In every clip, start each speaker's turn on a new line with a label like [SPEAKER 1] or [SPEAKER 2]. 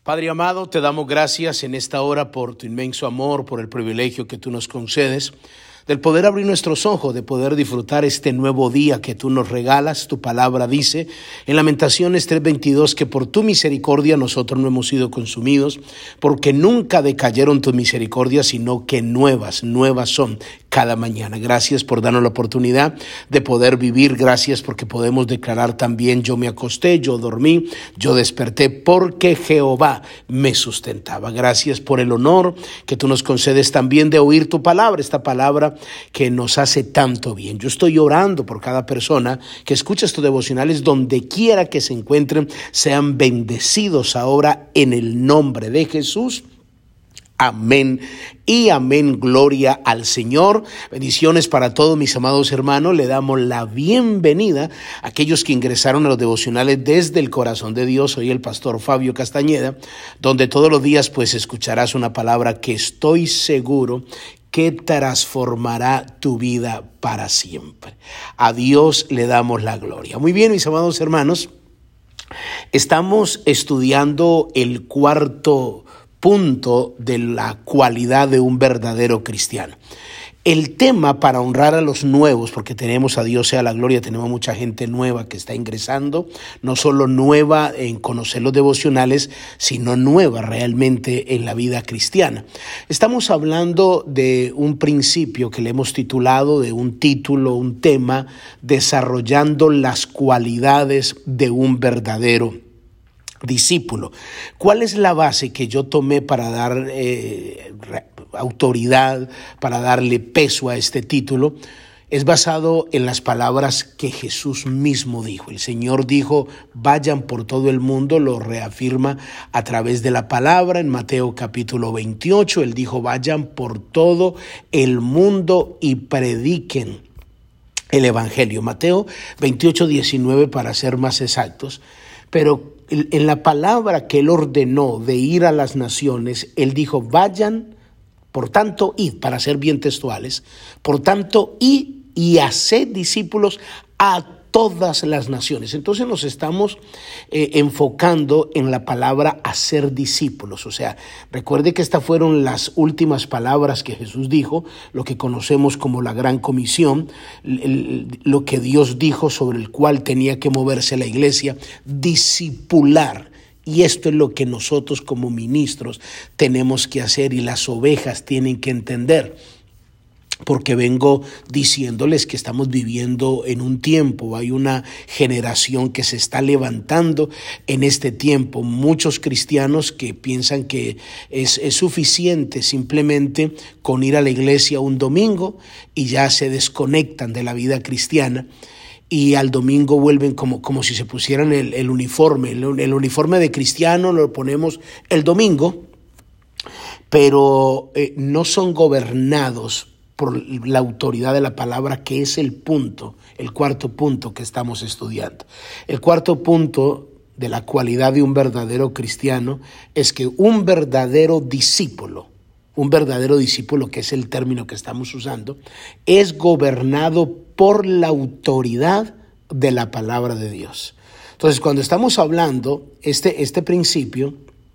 [SPEAKER 1] Padre amado, te damos gracias en esta hora por tu inmenso amor, por el privilegio que tú nos concedes, del poder abrir nuestros ojos, de poder disfrutar este nuevo día que tú nos regalas. Tu palabra dice en Lamentaciones 3:22 que por tu misericordia nosotros no hemos sido consumidos, porque nunca decayeron tus misericordias, sino que nuevas son cada mañana. Gracias por darnos la oportunidad de poder vivir. Gracias porque podemos declarar también: yo me acosté, yo dormí, yo desperté, porque Jehová me sustentaba. Gracias por el honor que tú nos concedes también de oír tu palabra, esta palabra que nos hace tanto bien. Yo estoy orando por cada persona que escucha estos devocionales, donde quiera que se encuentren, sean bendecidos ahora en el nombre de Jesús. Amén y amén. Gloria al Señor. Bendiciones para todos mis amados hermanos. Le damos la bienvenida a aquellos que ingresaron a los devocionales desde el corazón de Dios. Soy el pastor Fabio Castañeda, donde todos los días escucharás una palabra que estoy seguro que transformará tu vida para siempre. A Dios le damos la gloria. Muy bien, mis amados hermanos, estamos estudiando el cuarto punto de la cualidad de un verdadero cristiano. El tema para honrar a los nuevos, porque tenemos, a Dios sea la gloria, tenemos mucha gente nueva que está ingresando, no solo nueva en conocer los devocionales, sino nueva realmente en la vida cristiana. Estamos hablando de un principio que le hemos titulado, de un título, un tema: desarrollando las cualidades de un verdadero discípulo. ¿Cuál es la base que yo tomé para dar autoridad, para darle peso a este título? Es basado en las palabras que Jesús mismo dijo. El Señor dijo: vayan por todo el mundo. Lo reafirma a través de la palabra en Mateo capítulo 28. Él dijo: vayan por todo el mundo y prediquen el evangelio. Mateo 28:19 para ser más exactos. Pero en la palabra que él ordenó de ir a las naciones, él dijo: vayan, por tanto, id, para ser bien textuales, por tanto, id y haced discípulos a todas las naciones. Entonces nos estamos enfocando en la palabra hacer discípulos. O sea, recuerde que estas fueron las últimas palabras que Jesús dijo, lo que conocemos como la Gran Comisión, lo que Dios dijo sobre el cual tenía que moverse la iglesia: discipular. Y esto es lo que nosotros como ministros tenemos que hacer, y las ovejas tienen que entender. Porque vengo diciéndoles que estamos viviendo en un tiempo, hay una generación que se está levantando en este tiempo. Muchos cristianos que piensan que es suficiente simplemente con ir a la iglesia un domingo y ya se desconectan de la vida cristiana. Y al domingo vuelven como si se pusieran el uniforme. El uniforme de cristiano lo ponemos el domingo, pero no son gobernados por la autoridad de la palabra, que es el cuarto punto que estamos estudiando. El cuarto punto de la cualidad de un verdadero cristiano es que un verdadero discípulo, que es el término que estamos usando, es gobernado por la autoridad de la palabra de Dios. Entonces, cuando estamos hablando este principio,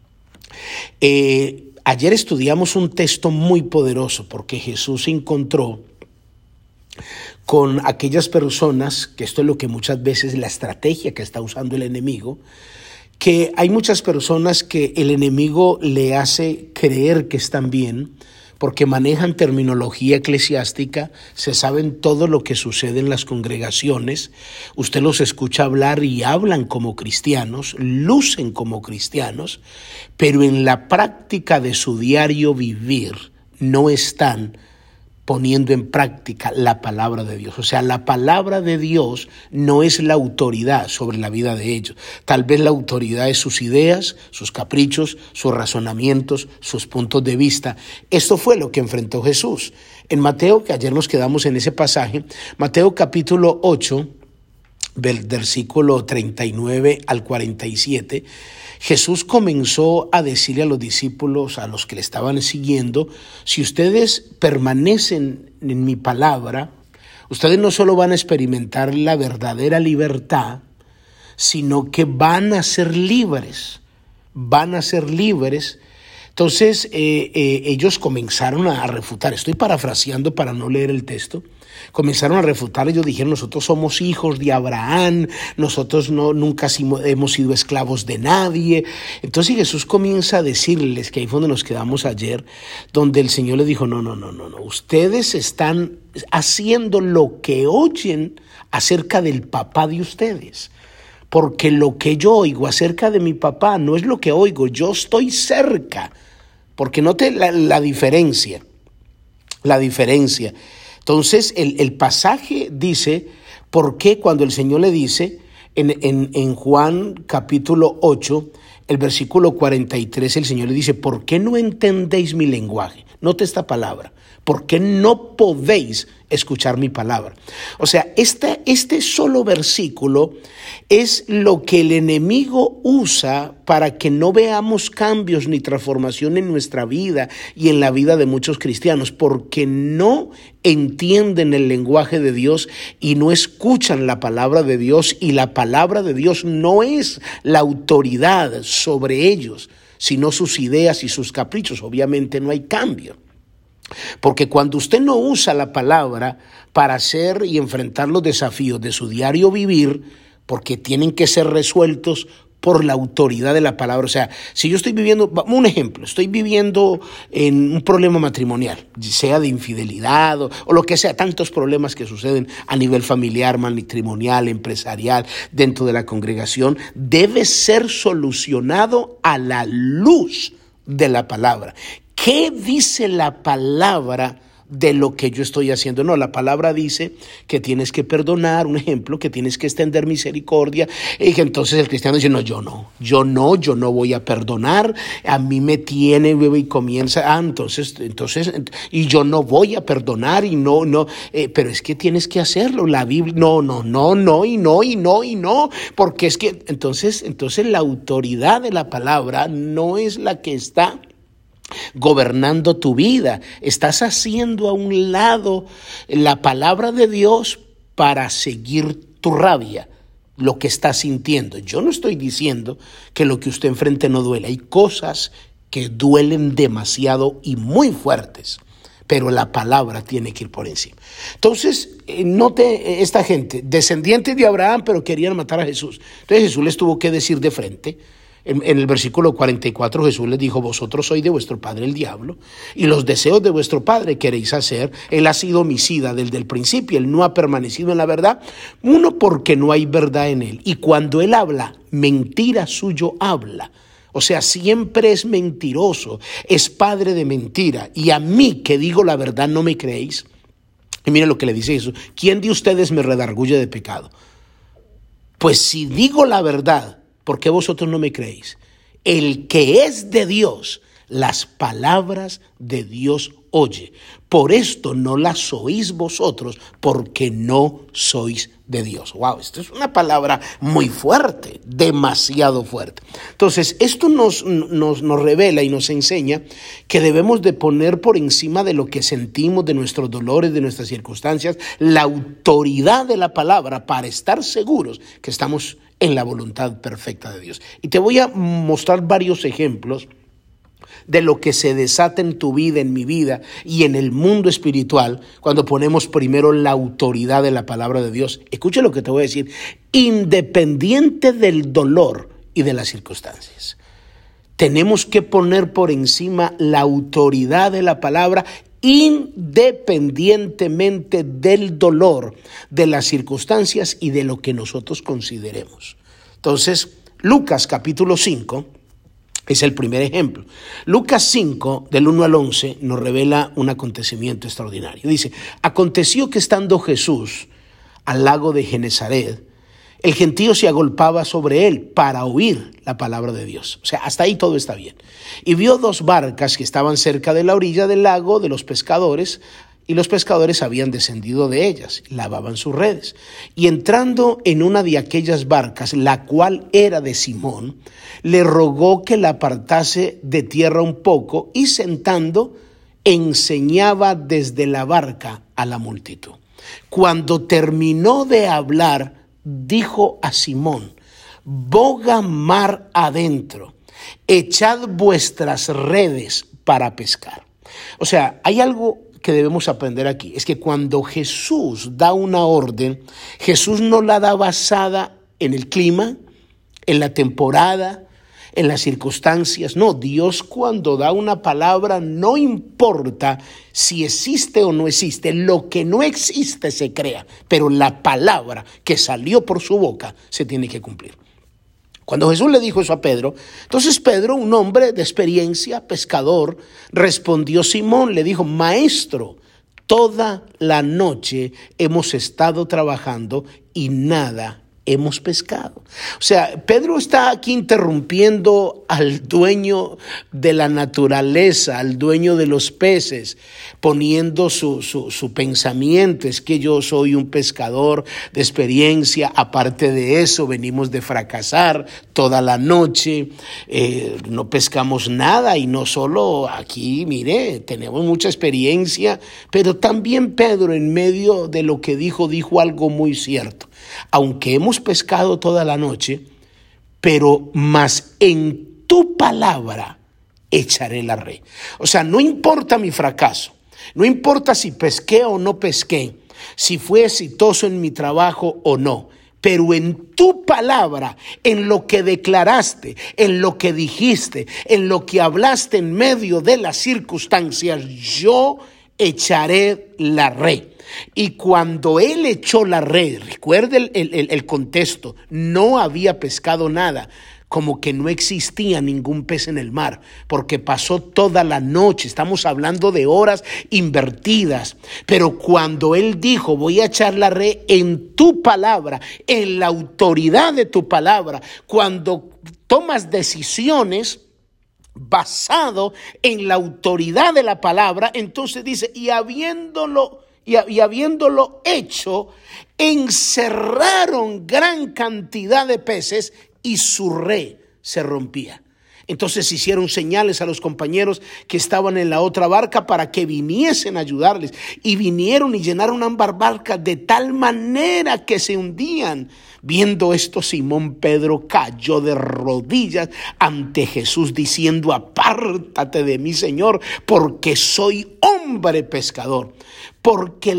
[SPEAKER 1] ayer estudiamos un texto muy poderoso, porque Jesús se encontró con aquellas personas, que esto es lo que muchas veces la estrategia que está usando el enemigo, que hay muchas personas que el enemigo le hace creer que están bien, porque manejan terminología eclesiástica, se saben todo lo que sucede en las congregaciones. Usted los escucha hablar y hablan como cristianos, lucen como cristianos, pero en la práctica de su diario vivir no están poniendo en práctica la palabra de Dios. O sea, la palabra de Dios no es la autoridad sobre la vida de ellos. Tal vez la autoridad es sus ideas, sus caprichos, sus razonamientos, sus puntos de vista. Esto fue lo que enfrentó Jesús. En Mateo, que ayer nos quedamos en ese pasaje, Mateo capítulo 8, versículo 39 al 47, Jesús comenzó a decirle a los discípulos, a los que le estaban siguiendo: si ustedes permanecen en mi palabra, ustedes no solo van a experimentar la verdadera libertad, sino que van a ser libres. van a ser libres. Entonces ellos comenzaron a refutar, estoy parafraseando para no leer el texto, comenzaron a refutar. Ellos dijeron: nosotros somos hijos de Abraham, nosotros nunca hemos sido esclavos de nadie. Entonces Jesús comienza a decirles, que ahí fue donde nos quedamos ayer, donde el Señor les dijo: no, ustedes están haciendo lo que oyen acerca del papá de ustedes. Porque lo que yo oigo acerca de mi papá no es lo que oigo, yo estoy cerca. Porque note la diferencia. Entonces el pasaje dice, ¿por qué cuando el Señor le dice en Juan capítulo 8, el versículo 43, el Señor le dice: ¿por qué no entendéis mi lenguaje? Note esta palabra: ¿por qué no podéis escuchar mi palabra? O sea, este solo versículo es lo que el enemigo usa para que no veamos cambios ni transformación en nuestra vida y en la vida de muchos cristianos, porque no entienden el lenguaje de Dios y no escuchan la palabra de Dios, y la palabra de Dios no es la autoridad sobre ellos, sino sus ideas y sus caprichos. Obviamente no hay cambio. Porque cuando usted no usa la palabra para hacer y enfrentar los desafíos de su diario vivir, porque tienen que ser resueltos por la autoridad de la palabra. O sea, si yo estoy viviendo, un ejemplo, estoy viviendo en un problema matrimonial, sea de infidelidad o lo que sea, tantos problemas que suceden a nivel familiar, matrimonial, empresarial, dentro de la congregación, debe ser solucionado a la luz de la palabra. ¿Qué dice la palabra de lo que yo estoy haciendo? No, la palabra dice que tienes que perdonar, un ejemplo, que tienes que extender misericordia, y que entonces el cristiano dice: yo no voy a perdonar, a mí me tiene, y comienza, entonces, y yo no voy a perdonar, y no, pero es que tienes que hacerlo, la Biblia, no, porque es que, entonces la autoridad de la palabra no es la que está gobernando tu vida. Estás haciendo a un lado la palabra de Dios para seguir tu rabia, lo que estás sintiendo. Yo no estoy diciendo que lo que usted enfrente no duele. Hay cosas que duelen demasiado y muy fuertes, pero la palabra tiene que ir por encima. Entonces, note esta gente, descendientes de Abraham, pero querían matar a Jesús. Entonces Jesús les tuvo que decir de frente. En el versículo 44 Jesús les dijo: vosotros sois de vuestro padre el diablo, y los deseos de vuestro padre queréis hacer. Él ha sido homicida desde el principio, él no ha permanecido en la verdad. Uno, porque no hay verdad en él, y cuando él habla, mentira suyo habla. O sea, siempre es mentiroso, es padre de mentira. Y a mí, que digo la verdad, no me creéis. Y miren lo que le dice Jesús: ¿quién de ustedes me redarguye de pecado? Pues si digo la verdad, ¿por qué vosotros no me creéis? El que es de Dios, las palabras de Dios oye. Por esto no las oís vosotros, porque no sois de Dios. Wow, esto es una palabra muy fuerte, demasiado fuerte. Entonces, esto nos revela y nos enseña que debemos de poner por encima de lo que sentimos, de nuestros dolores, de nuestras circunstancias, la autoridad de la palabra, para estar seguros que estamos en la voluntad perfecta de Dios. Y te voy a mostrar varios ejemplos de lo que se desata en tu vida, en mi vida y en el mundo espiritual cuando ponemos primero la autoridad de la palabra de Dios. Escucha lo que te voy a decir: independiente del dolor y de las circunstancias, tenemos que poner por encima la autoridad de la palabra, independientemente del dolor, de las circunstancias y de lo que nosotros consideremos. Entonces, Lucas capítulo 5 es el primer ejemplo. Lucas 5, del 1 al 11, nos revela un acontecimiento extraordinario. Dice: aconteció que estando Jesús al lago de Genesaret, el gentío se agolpaba sobre él para oír la palabra de Dios. O sea, hasta ahí todo está bien. Y vio dos barcas que estaban cerca de la orilla del lago de los pescadores, y los pescadores habían descendido de ellas, lavaban sus redes. Y entrando en una de aquellas barcas, la cual era de Simón, le rogó que la apartase de tierra un poco, y sentando, enseñaba desde la barca a la multitud. Cuando terminó de hablar, dijo a Simón: boga mar adentro echad vuestras redes para pescar. O sea, hay algo que debemos aprender aquí, es que cuando Jesús da una orden, Jesús no la da basada en el clima, en la temporada, en las circunstancias. No, Dios cuando da una palabra no importa si existe o no existe, lo que no existe se crea, pero la palabra que salió por su boca se tiene que cumplir. Cuando Jesús le dijo eso a Pedro, entonces Pedro, un hombre de experiencia, pescador, respondió Simón, le dijo: Maestro, toda la noche hemos estado trabajando y nada hemos pescado. O sea, Pedro está aquí interrumpiendo al dueño de la naturaleza, al dueño de los peces, poniendo su pensamiento. Es que yo soy un pescador de experiencia, aparte de eso venimos de fracasar toda la noche, no pescamos nada, y no solo aquí, mire, tenemos mucha experiencia, pero también Pedro, en medio de lo que dijo algo muy cierto. Aunque hemos pescado toda la noche, pero más en tu palabra echaré la red. O sea, no importa mi fracaso, no importa si pesqué o no pesqué, si fue exitoso en mi trabajo o no, pero en tu palabra, en lo que declaraste, en lo que dijiste, en lo que hablaste en medio de las circunstancias, yo echaré la red. Y cuando él echó la red, recuerde el contexto, no había pescado nada, como que no existía ningún pez en el mar, porque pasó toda la noche, estamos hablando de horas invertidas, pero cuando él dijo: voy a echar la red en tu palabra, en la autoridad de tu palabra, cuando tomas decisiones basado en la autoridad de la palabra, entonces dice: y habiéndolo hecho, encerraron gran cantidad de peces y su red se rompía. Entonces hicieron señales a los compañeros que estaban en la otra barca para que viniesen a ayudarles. Y vinieron y llenaron ambas barcas de tal manera que se hundían. Viendo esto, Simón Pedro cayó de rodillas ante Jesús diciendo: apártate de mí, Señor, porque soy hombre pescador. Porque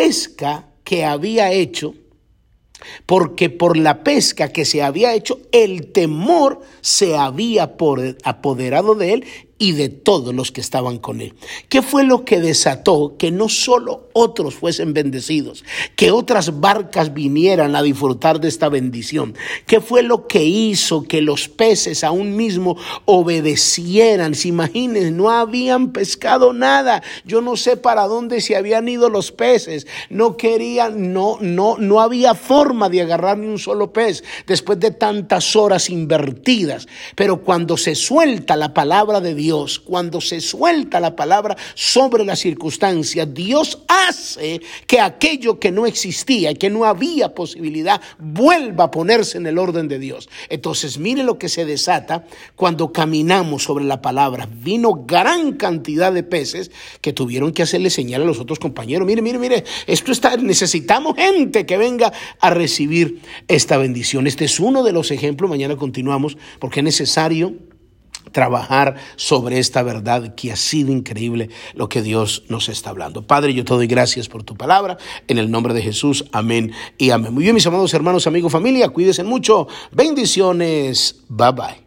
[SPEAKER 1] por la pesca que se había hecho, el temor se había apoderado de él y de todos los que estaban con él. ¿Qué fue lo que desató que no solo otros fuesen bendecidos, que otras barcas vinieran a disfrutar de esta bendición? ¿Qué fue lo que hizo que los peces aún mismo obedecieran? Se imaginen, no habían pescado nada. Yo no sé para dónde se habían ido los peces. No querían, no había forma de agarrar ni un solo pez después de tantas horas invertidas. Pero cuando se suelta la palabra de Dios, cuando se suelta la palabra sobre las circunstancias, Dios hace que aquello que no existía y que no había posibilidad vuelva a ponerse en el orden de Dios. Entonces, mire lo que se desata cuando caminamos sobre la palabra. Vino gran cantidad de peces que tuvieron que hacerle señal a los otros compañeros: mire, necesitamos gente que venga a recibir esta bendición. Este es uno de los ejemplos. Mañana continuamos, porque es necesario trabajar sobre esta verdad que ha sido increíble lo que Dios nos está hablando. Padre, yo te doy gracias por tu palabra, en el nombre de Jesús, amén y amén. Muy bien, mis amados hermanos, amigos, familia, cuídense mucho, bendiciones, bye bye.